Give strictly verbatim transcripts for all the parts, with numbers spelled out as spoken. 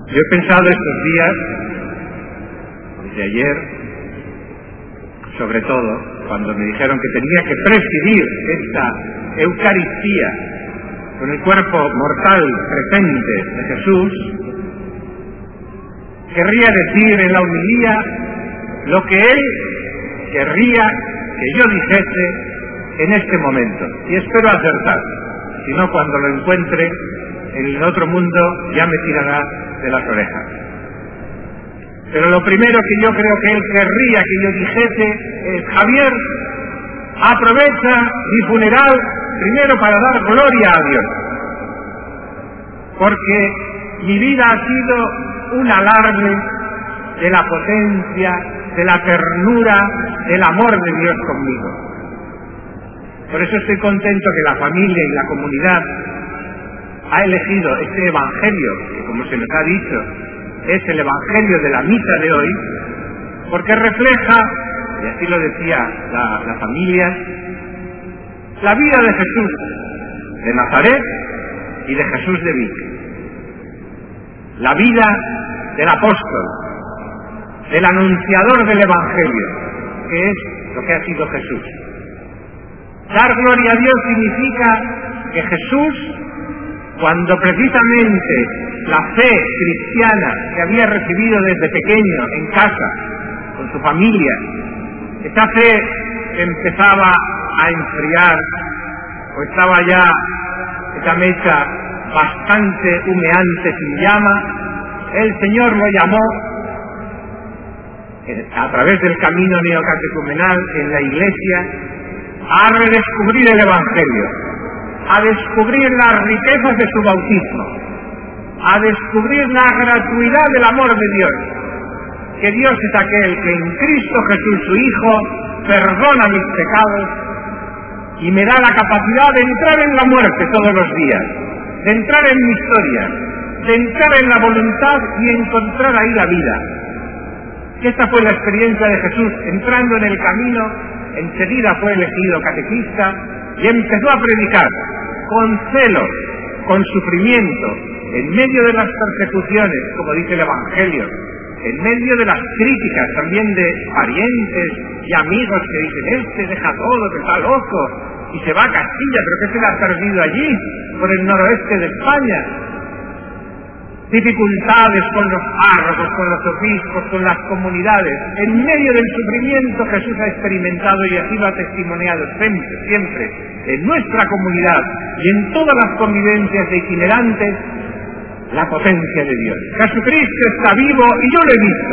Yo he pensado estos días, desde ayer, sobre todo, cuando me dijeron que tenía que presidir esta Eucaristía con el cuerpo mortal presente de Jesús, querría decir en la homilía lo que Él querría que yo dijese en este momento, y espero acertar, si no cuando lo encuentre en el otro mundo ya me tirará de las orejas. Pero lo primero que yo creo que Él querría que yo dijese es: Javier, aprovecha mi funeral primero para dar gloria a Dios, porque mi vida ha sido un alarde de la potencia, de la ternura, del amor de Dios conmigo. Por eso estoy contento que la familia y la comunidad ha elegido este Evangelio, que como se nos ha dicho, es el Evangelio de la misa de hoy, porque refleja, y así lo decía la, la familia, la vida de Jesús de Nazaret y de Jesús de Vic. La vida del apóstol, del anunciador del Evangelio, que es lo que ha sido Jesús. Dar gloria a Dios significa que Jesús, cuando precisamente la fe cristiana que había recibido desde pequeño en casa, con su familia, esa fe empezaba a enfriar, o estaba ya esa mecha bastante humeante sin llama, el Señor lo llamó a través del camino neocatecumenal en la Iglesia a redescubrir el Evangelio, a descubrir las riquezas de su bautismo, a descubrir la gratuidad del amor de Dios, que Dios es aquel que en Cristo Jesús su Hijo perdona mis pecados y me da la capacidad de entrar en la muerte todos los días, de entrar en mi historia, de entrar en la voluntad y encontrar ahí la vida. Que esta fue la experiencia de Jesús, entrando en el camino, enseguida fue elegido catequista y empezó a predicar con celo, con sufrimiento, en medio de las persecuciones, como dice el Evangelio, en medio de las críticas también de parientes y amigos que dicen: este deja todo, que está loco, y se va a Castilla, pero ¿qué se le ha perdido allí, por el noroeste de España? Dificultades con los párrocos, con los obispos, con las comunidades. En medio del sufrimiento Jesús ha experimentado, y así lo ha testimoniado siempre, siempre, en nuestra comunidad y en todas las convivencias de itinerantes, la potencia de Dios. Jesucristo está vivo y yo lo he visto.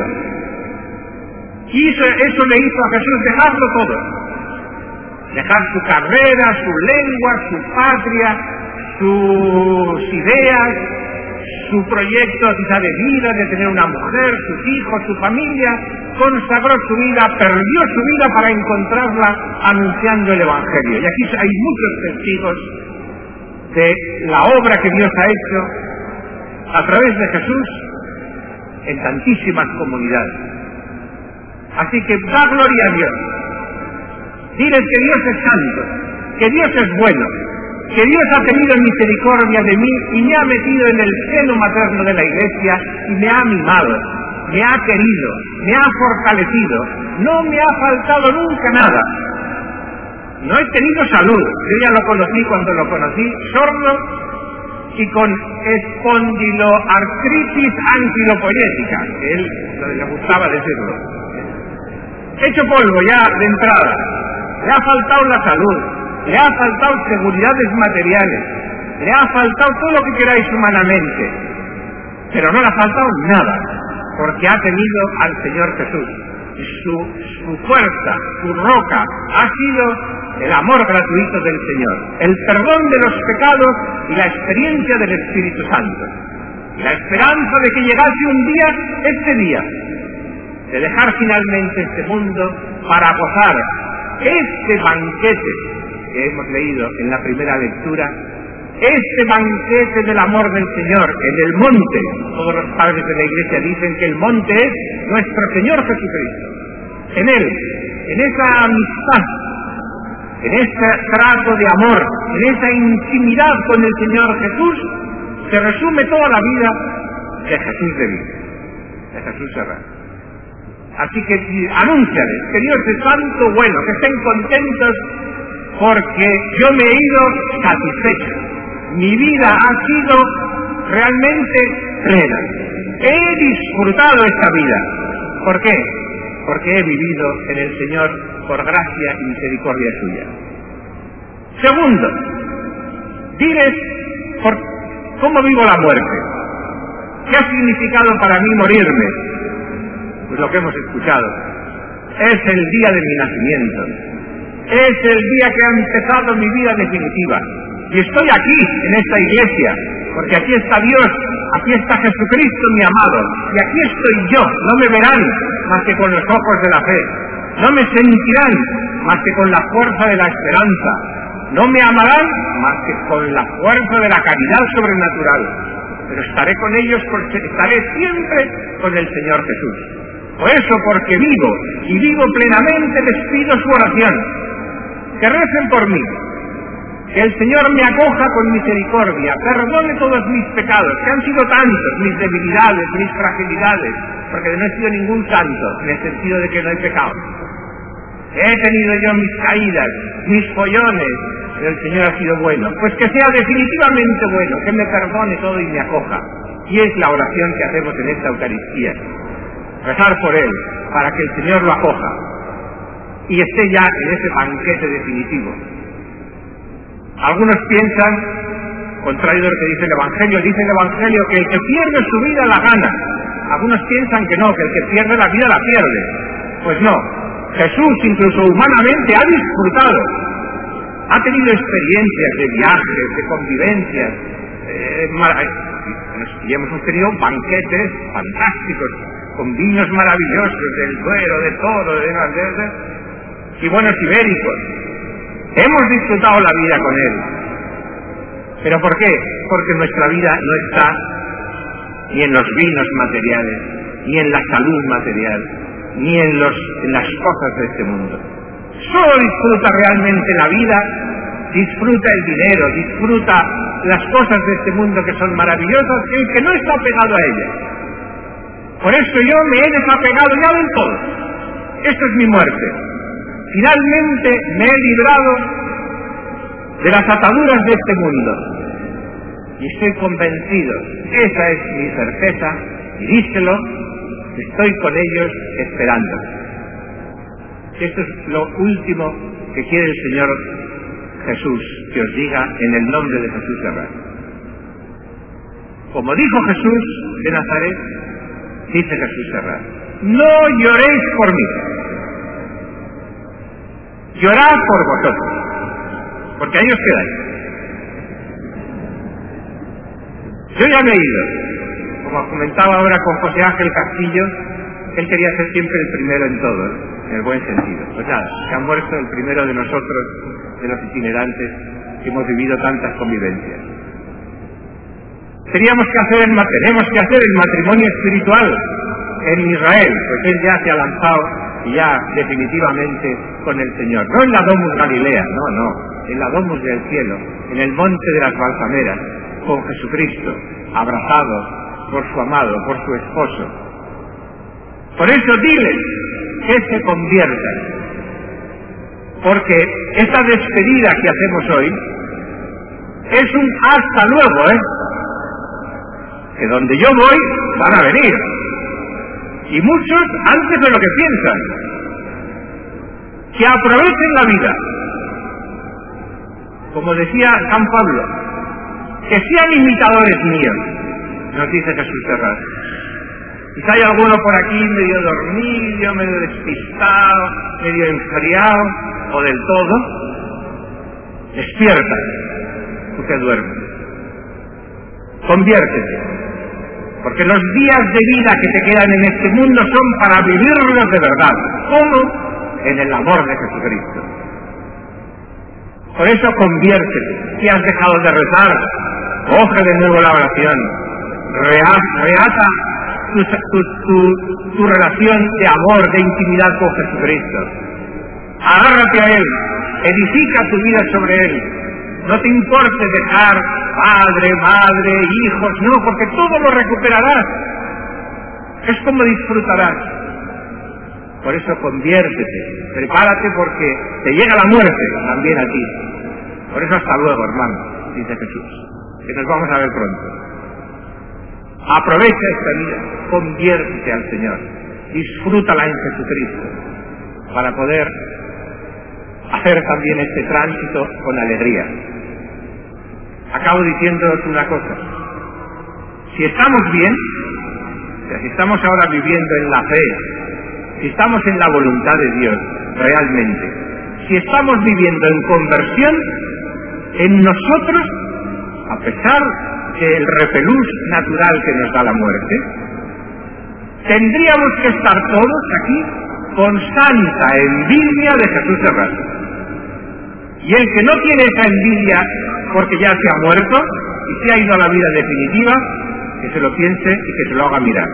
Y eso, eso le hizo a Jesús dejarlo todo. Dejar su carrera, su lengua, su patria, sus ideas, su proyecto quizá de vida, de tener una mujer, sus hijos, su familia, consagró su vida, perdió su vida para encontrarla anunciando el Evangelio. Y aquí hay muchos testigos de la obra que Dios ha hecho a través de Jesús en tantísimas comunidades. Así que da gloria a Dios. Diles que Dios es santo, que Dios es bueno, que Dios ha tenido misericordia de mí y me ha metido en el seno materno de la Iglesia y me ha mimado, me ha querido, me ha fortalecido, no me ha faltado nunca nada. No he tenido salud, yo ya lo conocí cuando lo conocí, sordo y con espondiloartritis anquilopoyética, que él le gustaba decirlo. Hecho polvo ya de entrada, le ha faltado la salud, le ha faltado seguridades materiales, le ha faltado todo lo que queráis humanamente, pero no le ha faltado nada, porque ha tenido al Señor Jesús. Su, su fuerza, su roca, ha sido el amor gratuito del Señor, el perdón de los pecados y la experiencia del Espíritu Santo. La esperanza de que llegase un día, este día, de dejar finalmente este mundo para gozar este banquete que hemos leído en la primera lectura, este banquete del amor del Señor en el monte. Todos los padres de la Iglesia dicen que el monte es nuestro Señor Jesucristo. En Él, en esa amistad, en ese trato de amor, en esa intimidad con el Señor Jesús, se resume toda la vida de Jesús de Vigo, de Jesús Serra. Así que anúnciales que Dios es santo, bueno, que estén contentos porque yo me he ido satisfecho. Mi vida ha sido realmente plena. He disfrutado esta vida. ¿Por qué? Porque he vivido en el Señor por gracia y misericordia suya. Segundo, diles por cómo vivo la muerte. ¿Qué ha significado para mí morirme? Pues lo que hemos escuchado. Es el día de mi nacimiento. Es el día que ha empezado mi vida definitiva. Y estoy aquí, en esta iglesia, porque aquí está Dios, aquí está Jesucristo mi amado, y aquí estoy yo. No me verán más que con los ojos de la fe. No me sentirán más que con la fuerza de la esperanza. No me amarán más que con la fuerza de la caridad sobrenatural. Pero estaré con ellos, porque estaré siempre con el Señor Jesús. Por eso, porque vivo, y vivo plenamente, les pido su oración. Que recen por mí. Que el Señor me acoja con misericordia, perdone todos mis pecados, que han sido tantos, mis debilidades, mis fragilidades, porque no he sido ningún santo, en el sentido de que no he pecado. He tenido yo mis caídas, mis follones, pero el Señor ha sido bueno. Pues que sea definitivamente bueno, que me perdone todo y me acoja. Y es la oración que hacemos en esta Eucaristía. Rezar por Él, para que el Señor lo acoja y esté ya en ese banquete definitivo. Algunos piensan, contrario a lo que dice el Evangelio, dice el Evangelio que el que pierde su vida la gana. Algunos piensan que no, que el que pierde la vida la pierde. Pues no, Jesús incluso humanamente ha disfrutado, ha tenido experiencias de viajes, de convivencias, eh, y hemos tenido banquetes fantásticos, con vinos maravillosos del Duero, de Toro, de Valderde, y buenos ibéricos. Hemos disfrutado la vida con Él. ¿Pero por qué? Porque nuestra vida no está ni en los vinos materiales, ni en la salud material, ni en, los, en las cosas de este mundo. Solo disfruta realmente la vida, disfruta el dinero, disfruta las cosas de este mundo que son maravillosas, el que no está pegado a ellas. Por eso yo me he desapegado ya del todo. Esto es mi muerte. Finalmente me he librado de las ataduras de este mundo. Y estoy convencido, esa es mi certeza, y díselo, estoy con ellos esperando. Esto es lo último que quiere el Señor Jesús que os diga en el nombre de Jesús Serra. Como dijo Jesús de Nazaret, dice Jesús Serra: no lloréis por mí, llorad por vosotros, porque ahí os quedáis. Yo ya me he ido. Como comentaba ahora con José Ángel Castillo, él quería ser siempre el primero en todo, en el buen sentido. Pues nada, se ha muerto el primero de nosotros, de los itinerantes, que hemos vivido tantas convivencias. Teníamos que hacer el, tenemos que hacer el matrimonio espiritual en Israel, pues él ya se ha lanzado y ya definitivamente con el Señor. No en la Domus Galilea, no, no, en la Domus del cielo, en el monte de las Balsameras, con Jesucristo, abrazado por su amado, por su esposo. Por eso diles que se conviertan, porque esta despedida que hacemos hoy es un hasta luego, ¿eh? Que donde yo voy van a venir, y muchos antes de lo que piensan. Que aprovechen la vida, como decía San Pablo, que sean imitadores míos, nos dice Jesús Serra. Y si hay alguno por aquí medio dormido, medio despistado, medio enfriado, o del todo, despierta, tú que duermes. Conviértete, porque los días de vida que te quedan en este mundo son para vivirlos de verdad. ¿Cómo? En el amor de Jesucristo. Por eso conviértete. Si has dejado de rezar, coge de nuevo la oración, reata tu, tu, tu, tu relación de amor, de intimidad con Jesucristo. Agárrate a Él, edifica tu vida sobre Él, No te importe dejar padre, madre, hijos, no, porque todo lo recuperarás. Es como disfrutarás. Por eso conviértete, prepárate porque te llega la muerte también a ti. Por eso hasta luego, hermano, dice Jesús, que nos vamos a ver pronto. Aprovecha esta vida, conviértete al Señor, disfrútala en Jesucristo, para poder hacer también este tránsito con alegría. Acabo diciéndoos una cosa. Si estamos bien, o sea, si estamos ahora viviendo en la fe, si estamos en la voluntad de Dios realmente, si estamos viviendo en conversión, en nosotros, a pesar del repelús natural que nos da la muerte, tendríamos que estar todos aquí con santa envidia de Jesús Serrano. Y el que no tiene esa envidia porque ya se ha muerto y se ha ido a la vida definitiva, que se lo piense y que se lo haga mirar.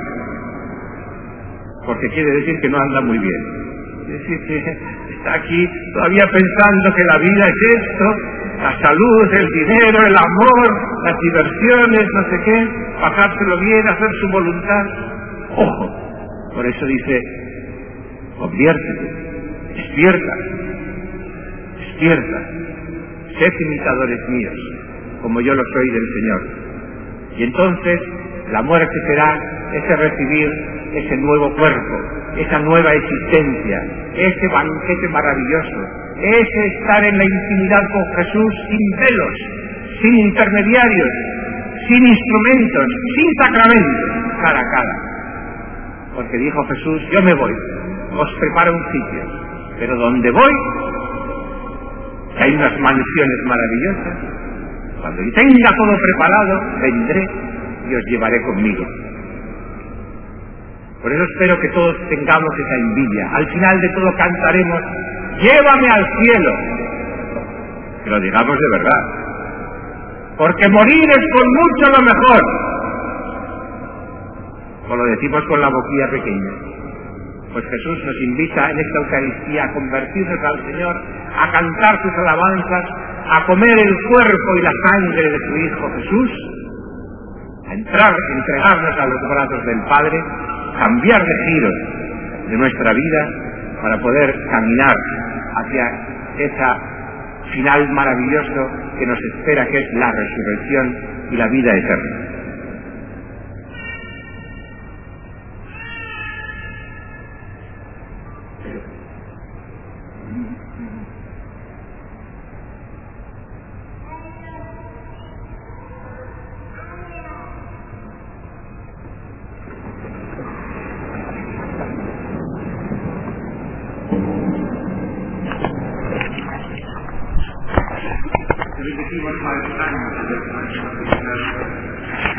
Porque quiere decir que no anda muy bien. Quiere decir que está aquí todavía pensando que la vida es esto, la salud, el dinero, el amor, las diversiones, no sé qué, pasárselo bien, hacer su voluntad. ¡Ojo! Por eso dice, conviértete, despierta, despierta, sed imitadores míos, como yo lo soy del Señor. Y entonces la muerte será ese recibir ese nuevo cuerpo, esa nueva existencia, ese banquete maravilloso, ese estar en la intimidad con Jesús sin velos, sin intermediarios, sin instrumentos, sin sacramentos, cara a cara. Porque dijo Jesús, yo me voy, os preparo un sitio, pero donde voy, que hay unas mansiones maravillosas, cuando yo tenga todo preparado, vendré y os llevaré conmigo. Por eso espero que todos tengamos esa envidia. Al final de todo cantaremos, llévame al cielo. Que lo digamos de verdad. Porque morir es con mucho lo mejor. O lo decimos con la boquilla pequeña. Pues Jesús nos invita en esta Eucaristía a convertirnos al Señor, a cantar sus alabanzas, a comer el cuerpo y la sangre de su Hijo Jesús, a entrar, entregarnos a los brazos del Padre, cambiar de giros de nuestra vida para poder caminar hacia ese final maravilloso que nos espera, que es la resurrección y la vida eterna. Repetimos más años.